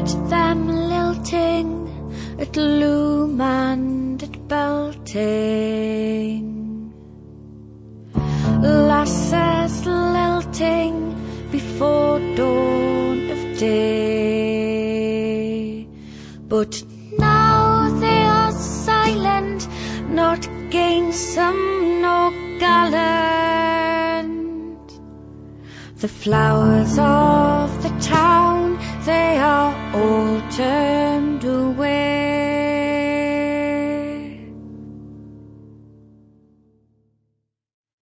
heard them lilting at loom and at belting. Lasses lilting before dawn of day. But now they are silent, not gamesome nor gallant. The flowers of